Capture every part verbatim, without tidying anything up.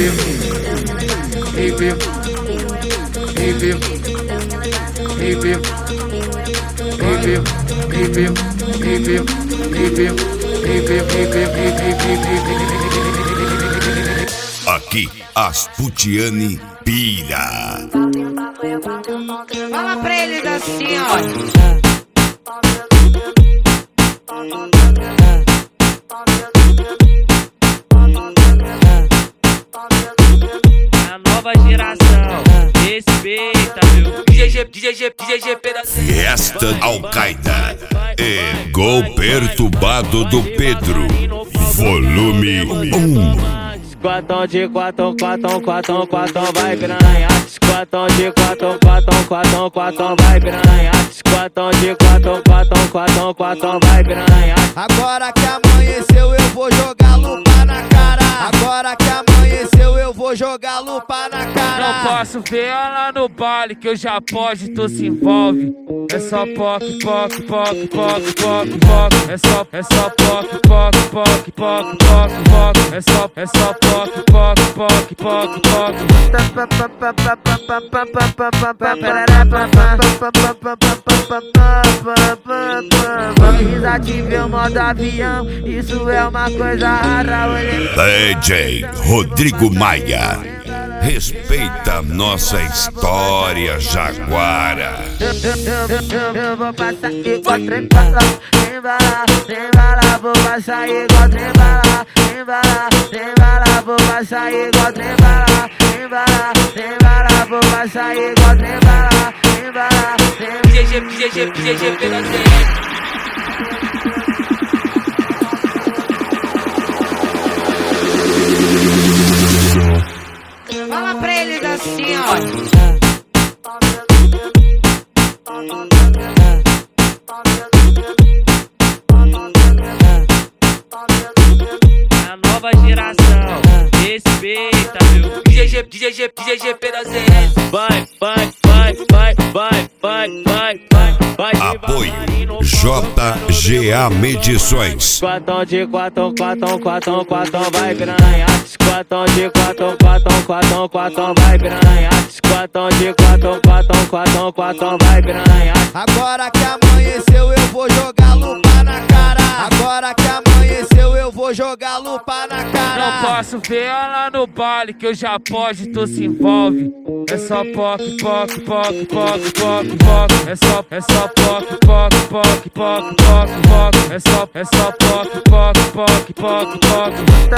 Aqui, as Putiane pira. Fala pra eles assim, ó. A nova geração, respeita, meu. D J G, D J G, D J G pedacinho. Fiesta Al-Qaeda e Gol Perturbado do Pedro, volume um. Quatão de quatão, quatão, quatão, quatão, vai piranha. Quatão de quatão, quatão, quatão, quatão, vai piranha. Quatão de quatão, quatão, quatão, quatão, vai piranha. Agora que amanheceu eu vou jogar lupa na cara. Agora que amanheceu eu vou jogar lupa na cara. Não posso ver ela no baile que eu já pode, tu se envolve. É só poc, poc, poc, poc, poc, poc. É só, é só poc, poc, poc, poc, poc, poc. É só, é só poc, poc, poc, poc, poc. Desative o modo avião, isso é uma coisa rara. D J Rodrigo Maia, respeita nossa história jaguara. Eu vou passar igual trem bala, trem bala, trem bala. Vou passar igual trem bala, trem bala, trem bala. Vou passar igual trem bala, trem bala, trem bala. Vou passar igual trem bala, trem bala, trem bala. D J G, D J G, D J G pedacinho. Fala pra eles assim, ó. A nova geração, respeita, meu. D J G, D J G, D J G pedacinho. Vai, vai, vai, vai, vai, vai, vai, vai. Apoio J G A Medições. Quatão de quatão, quatão, quatão, quatão, vai piranha. Quatão de quatão, quatão, quatão, quatão, vai piranha. Quatão de quatão, quatão, quatão, quatão, vai piranha. Agora que amanheceu eu vou jogar lupa na cara. Agora que amanheceu eu vou jogar lupa na cara. Não posso ver ela no baile que eu já pode, tu se envolve. É só poc, poc, poc, poc, poc, poc. É só, é só poc, poc, poc, poc, poc, poc. É só, é só poc, poc, poc, poc, poc.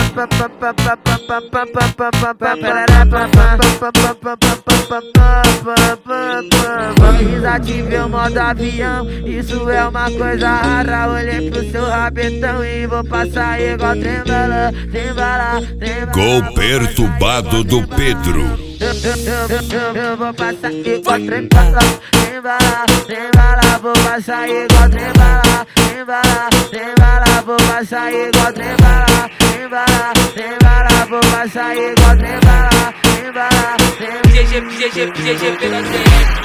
Desative o modo avião, isso é uma coisa rara. Olhei pro seu rabetão e vou passar igual trem bala, trem bala, trem bala. Gol Perturbado do Pedro. Eu vou passar igual trem bala, trem bala, trem bala. Vou passar igual trem bala, trem bala, trem bala. Vou passar igual trem bala, trem bala, trem bala. Vou passar igual trem bala, trem bala, trem bala. D J G, D J G, D J G pedacinho.